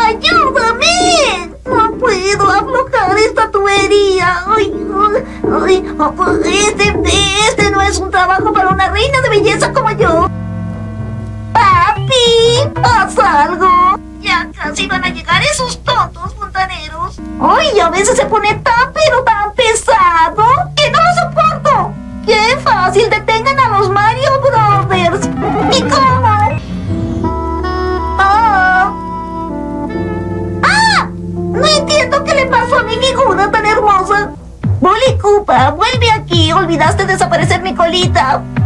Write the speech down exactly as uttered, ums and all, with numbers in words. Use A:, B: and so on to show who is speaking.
A: ¡Ayúdame! No puedo aflojar esta tubería. Ay, ay, ay, este, este no es un trabajo para una reina de belleza como yo. ¡Papi! ¡Haz algo! Ya casi van a llegar esos tontos fontaneros. ¡Ay, a veces se pone tan pero tan pesado que no lo soporto! ¡Qué fácil! ¡Detengan a los Mario Brothers! ¿Y cómo? ¡Ah! ¡Ah! No entiendo qué le pasó a mi figura tan hermosa. Bully Koopa, vuelve aquí. Olvidaste desaparecer mi colita.